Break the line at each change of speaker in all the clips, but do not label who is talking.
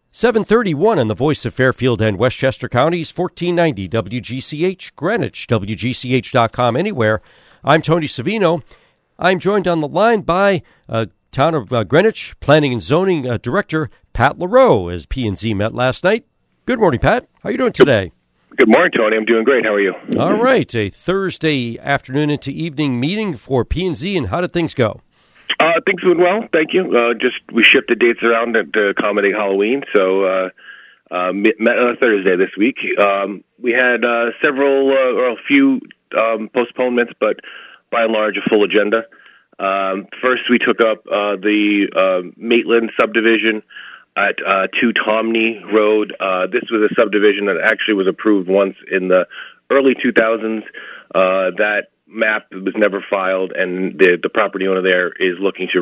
731 on the Voice of Fairfield and Westchester Counties, 1490 WGCH, Greenwich, WGCH.com, anywhere. I'm Tony Savino. I'm joined on the line by Town of Greenwich Planning and Zoning Director Pat LaRoe, as P&Z met last night. Good morning, Pat. How are you doing today?
Good morning, Tony. I'm doing great. How are you?
All right. A Thursday afternoon into evening meeting for P&Z, and how did things go?
Things went well, thank you. We shifted dates around to accommodate Halloween, so met on a Thursday this week. We had a few postponements, but by and large, a full agenda. First, we took up the Maitland subdivision at 2 Tomney Road. This was a subdivision that actually was approved once in the early 2000s. That map was never filed, and the property owner there is looking to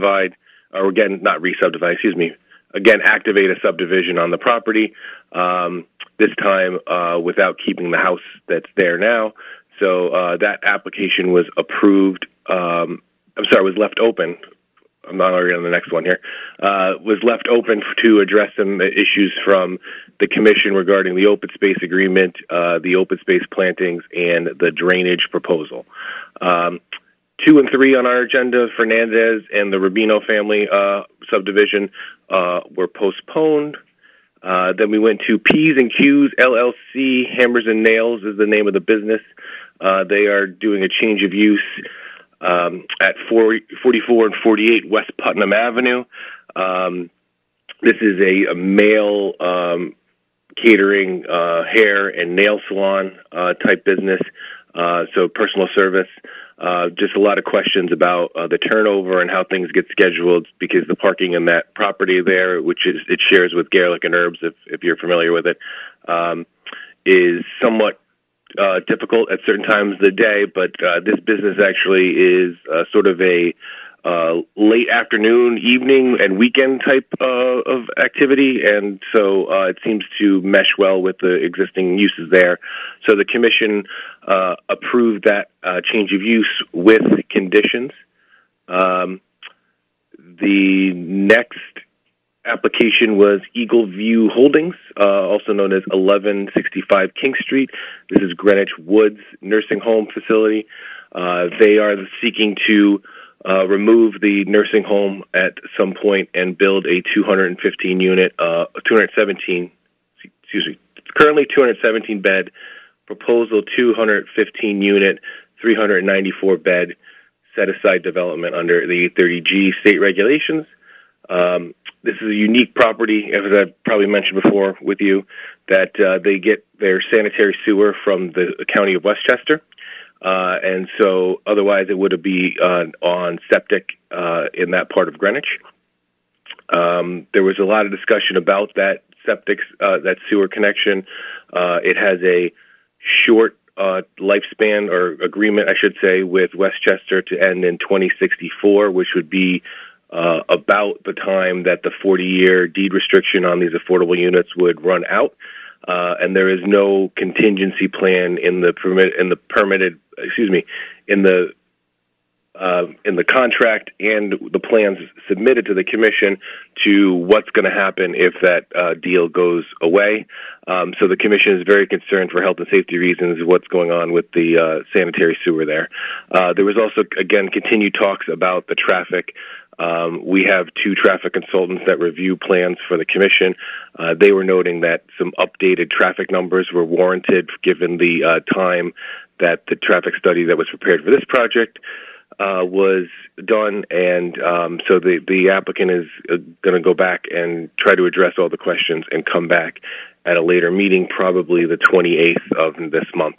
activate a subdivision on the property, this time without keeping the house that's there now. So that application was approved. Was left open. I'm not already on the next one here. Was left open to address some issues from the commission regarding the open space agreement, the open space plantings, and the drainage proposal. 2 and 3 on our agenda, Fernandez and the Rubino family subdivision, were postponed. Then we went to P's and Q's LLC. Hammers and Nails is the name of the business. They are doing a change of use at 44 and 48 West Putnam Avenue. This is a male catering, hair and nail salon type business, so personal service. Just a lot of questions about the turnover and how things get scheduled, because the parking in that property there, it shares with Garlic and Herbs, if you're familiar with it, is somewhat difficult at certain times of the day, but this business actually is sort of a late afternoon, evening, and weekend type of activity, and so it seems to mesh well with the existing uses there. So the commission approved that change of use with conditions. The next application was Eagle View Holdings, also known as 1165 King Street. This is Greenwich Woods Nursing Home Facility. They are seeking to remove the nursing home at some point and build a currently 217 bed, proposal 215 unit, 394 bed set aside development under the 30G state regulations. This is a unique property, as I've probably mentioned before with you, that they get their sanitary sewer from the county of Westchester. And so otherwise it would be on septic in that part of Greenwich. There was a lot of discussion about that that sewer connection. It has a short lifespan, or agreement, I should say, with Westchester to end in 2064, which would be about the time that the 40-year deed restriction on these affordable units would run out. And there is no contingency plan in the contract and the plans submitted to the commission to what's going to happen if that deal goes away. So the commission is very concerned, for health and safety reasons, what's going on with the sanitary sewer there. There was also, again, continued talks about the traffic. We have 2 traffic consultants that review plans for the commission. They were noting that some updated traffic numbers were warranted given the time that the traffic study that was prepared for this project was done, and so the applicant is going to go back and try to address all the questions and come back at a later meeting, probably the 28th of this month.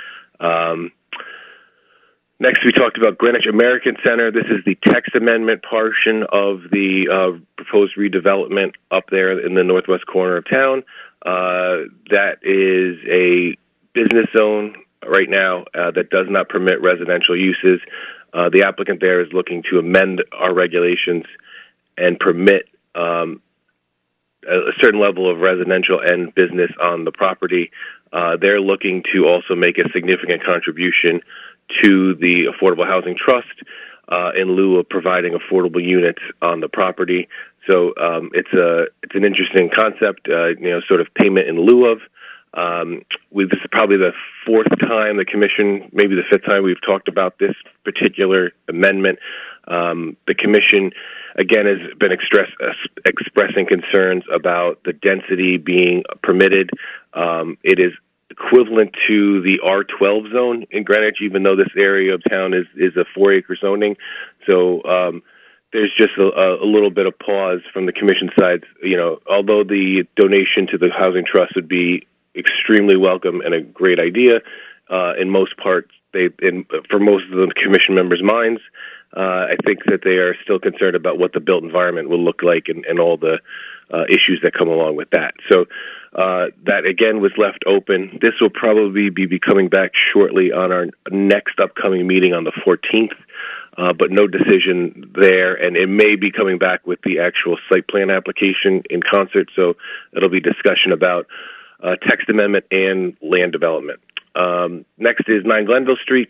Next, we talked about Greenwich American Center. This is the text amendment portion of the proposed redevelopment up there in the northwest corner of town. That is a business zone right now that does not permit residential uses. The applicant there is looking to amend our regulations and permit a certain level of residential and business on the property. They're looking to also make a significant contribution to the Affordable Housing Trust in lieu of providing affordable units on the property. So it's an interesting concept, sort of payment in lieu of. This is probably the fourth time the commission, maybe the fifth time we've talked about this particular amendment. The commission, again, has been expressing concerns about the density being permitted. It is equivalent to the R12 zone in Greenwich, even though this area of town is a 4-acre zoning. So there's just a little bit of pause from the commission side. Although the donation to the Housing Trust would be extremely welcome and a great idea, in most parts, for most of the commission members' minds, I think that they are still concerned about what the built environment will look like and all the issues that come along with that. So that, again, was left open. This will probably be coming back shortly on our next upcoming meeting on the 14th, but no decision there. And it may be coming back with the actual site plan application in concert, so it'll be discussion about text amendment and land development. Next is 9 Glenville Street.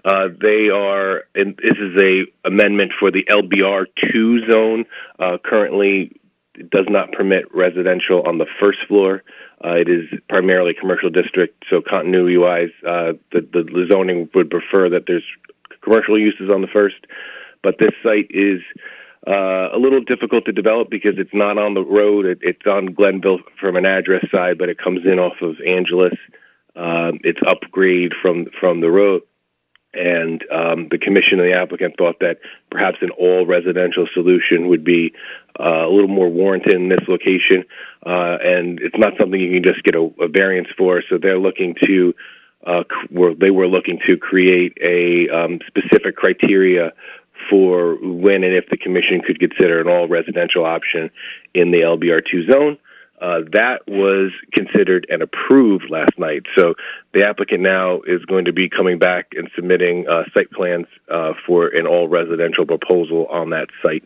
This is a amendment for the LBR2 zone. Currently, it does not permit residential on the first floor. It is primarily commercial district, so continuity-wise, the zoning would prefer that there's commercial uses on the first. But this site is a little difficult to develop because it's not on the road. It's on Glenville from an address side, but it comes in off of Angeles. It's upgrade from the road. And the commission and the applicant thought that perhaps an all-residential solution would be a little more warranted in this location, and it's not something you can just get a variance for. So they're looking to they were looking to create a specific criteria for when and if the commission could consider an all-residential option in the LBR2 zone. That was considered and approved last night. So the applicant now is going to be coming back and submitting site plans for an all-residential proposal on that site.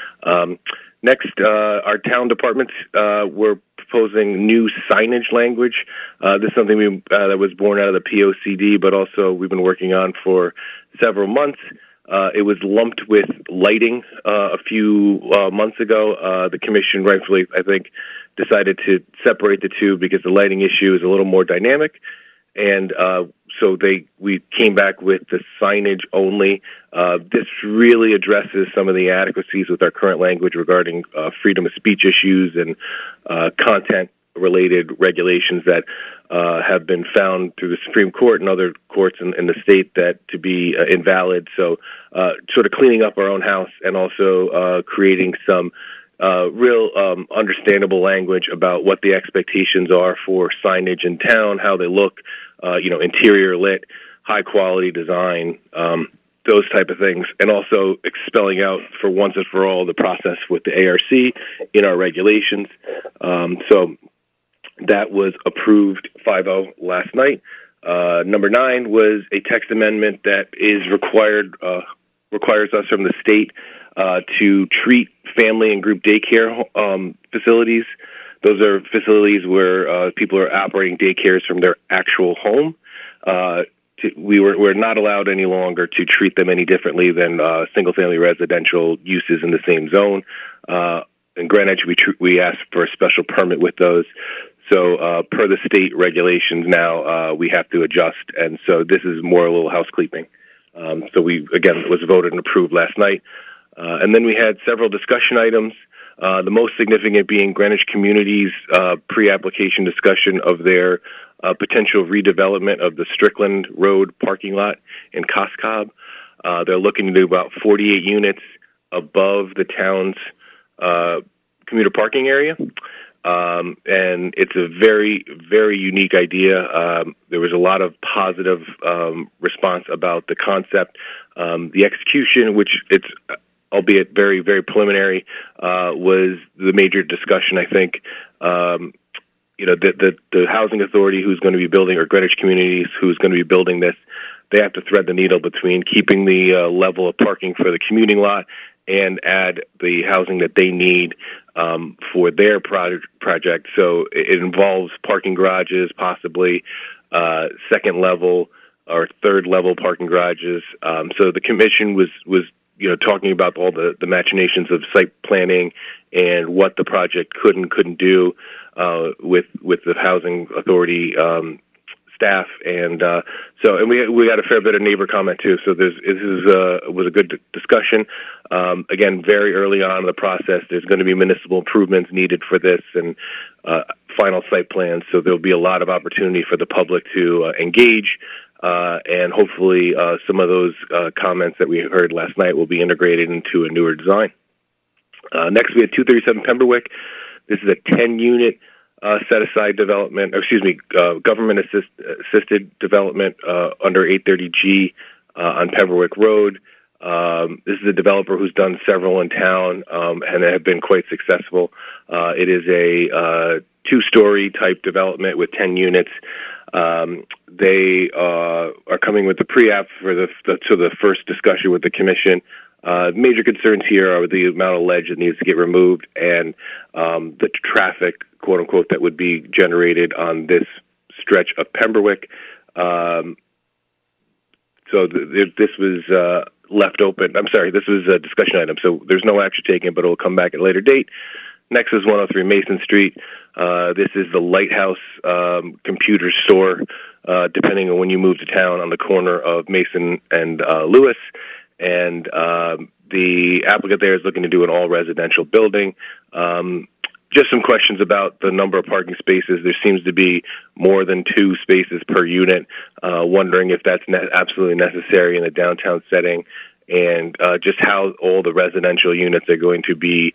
Next, our town departments were proposing new signage language. This is something that was born out of the POCD, but also we've been working on for several months. It was lumped with lighting a few months ago. The commission rightfully, I think, decided to separate the two because the lighting issue is a little more dynamic. And so we came back with the signage only. This really addresses some of the inadequacies with our current language regarding freedom of speech issues and content-related regulations that have been found through the Supreme Court and other courts in the state that to be invalid. So sort of cleaning up our own house and also creating some real understandable language about what the expectations are for signage in town, how they look, interior lit, high quality design, those type of things, and also spelling out for once and for all the process with the ARC in our regulations. So that was approved 5-0 last night. Number 9 was a text amendment that requires us from the state to treat family and group daycare facilities. Those are facilities where people are operating daycares from their actual home. We're not allowed any longer to treat them any differently than single-family residential uses in the same zone. In Greenwich, we ask for a special permit with those. So per the state regulations now, we have to adjust, and so this is more a little housekeeping. So it was voted and approved last night. And then we had several discussion items, the most significant being Greenwich Community's pre-application discussion of their potential redevelopment of the Strickland Road parking lot in Coscob. They're looking to do about 48 units above the town's commuter parking area. And it's a very, very unique idea. There was a lot of positive response about the concept. The execution, which it's albeit very, very preliminary, was the major discussion, I think. The housing authority who's going to be building, or Greenwich Communities who's going to be building this, they have to thread the needle between keeping the level of parking for the commuting lot and add the housing that they need for their project. So it involves parking garages, possibly second level or third level parking garages. So the commission was talking about all the machinations of site planning and what the project could and couldn't do with the housing authority staff, and we got a fair bit of neighbor comment too. So this was a good discussion. Again, very early on in the process, there's going to be municipal improvements needed for this and final site plans. So there'll be a lot of opportunity for the public to engage, and hopefully some of those comments that we heard last night will be integrated into a newer design. Next, we had 237 Pemberwick. This is a 10-unit set-aside development, government-assisted development under 830G on Pemberwick Road. This is a developer who's done several in town and have been quite successful. It is a two-story type development with 10 units. They are coming with the pre-app for the first discussion with the commission. Major concerns here are the amount of ledge that needs to get removed and the traffic, quote unquote, that would be generated on this stretch of Pemberwick. So this was left open. I'm sorry, this was a discussion item, so there's no action taken, but it will come back at a later date. Next is 103 Mason Street. This is the Lighthouse computer store, depending on when you move to town, on the corner of Mason and Lewis. And the applicant there is looking to do an all-residential building. Just some questions about the number of parking spaces. There seems to be more than 2 spaces per unit. Wondering if that's absolutely necessary in a downtown setting, and just how all the residential units are going to be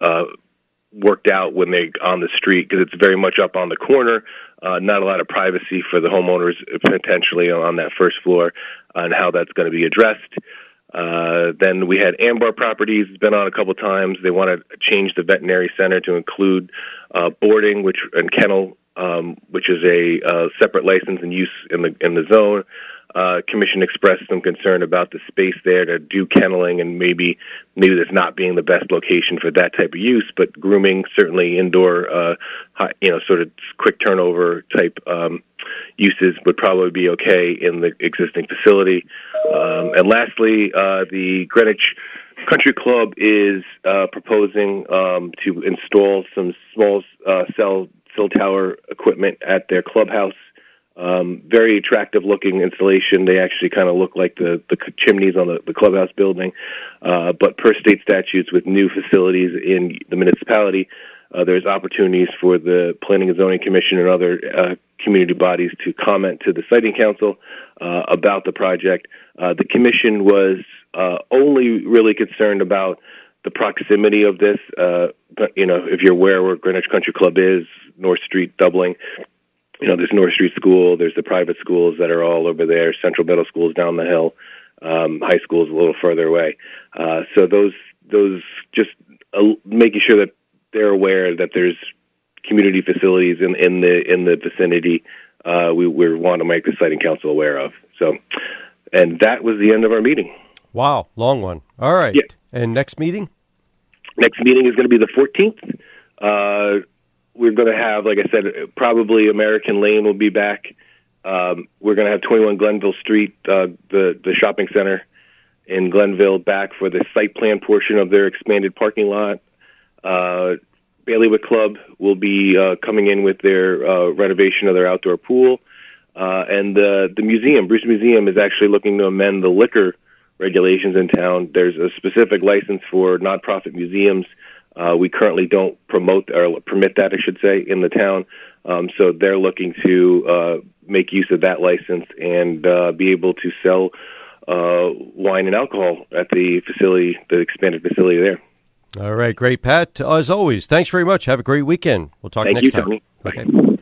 worked out when they're on the street, because it's very much up on the corner. Not a lot of privacy for the homeowners potentially on that first floor, and how that's going to be addressed. Then we had Ambar Properties. It's been on a couple times. They want to change the veterinary center to include boarding, and kennel, which is a separate license and use in the zone. Commission expressed some concern about the space there to do kenneling, and maybe this not being the best location for that type of use. But grooming, certainly indoor, sort of quick turnover type uses would probably be okay in the existing facility. And lastly, the Greenwich Country Club is proposing to install some small cell tower equipment at their clubhouse. Very attractive looking installation. They actually kind of look like the chimneys on the clubhouse building. But per state statutes, with new facilities in the municipality, there's opportunities for the Planning and Zoning Commission and other community bodies to comment to the Siting Council about the project. The Commission was only really concerned about the proximity of this. If you're aware where Greenwich Country Club is, North Street, Dublin, there's North Street School, there's the private schools that are all over there, Central Middle School's down the hill, high school's a little further away. So those just making sure that they're aware that there's community facilities in the vicinity. We want to make the Siting Council aware of. So, and that was the end of our meeting.
Wow, long one. All right.
Yeah.
And next meeting?
Next meeting is going to be the 14th. We're going to have, like I said, probably American Lane will be back. We're going to have 21 Glenville Street, the shopping center in Glenville, back for the site plan portion of their expanded parking lot. Bailiwick Club will be coming in with their renovation of their outdoor pool. And the museum, Bruce Museum, is actually looking to amend the liquor regulations in town. There's a specific license for nonprofit museums. We currently don't promote or permit that, I should say, in the town. So they're looking to make use of that license and be able to sell wine and alcohol at the facility, the expanded facility there.
All right, great, Pat. As always, thanks very much. Have a great weekend. We'll talk next time.
Thank you, Tony.
Okay.